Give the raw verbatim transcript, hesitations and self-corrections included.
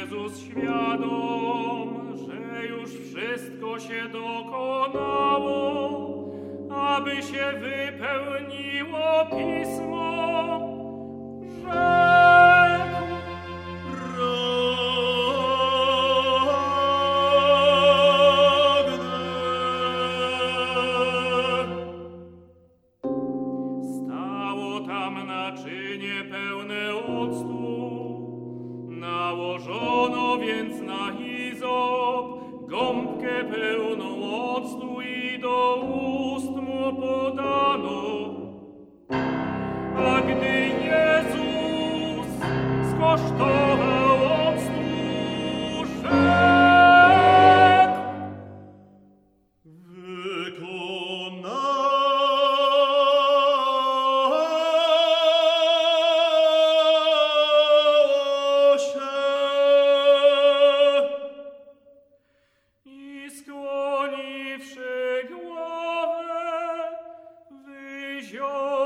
Jezus świadom, że już wszystko się dokonało, aby się wypełniło Pismo, rzekł: Stało tam naczynie pełne octu, nałożono więc na hizop gąbkę pełną octu i do ust mu podano. A gdy Jezus skosztował octu, rzekł: Wykonało się. I skłoniwszy głowę, wyziął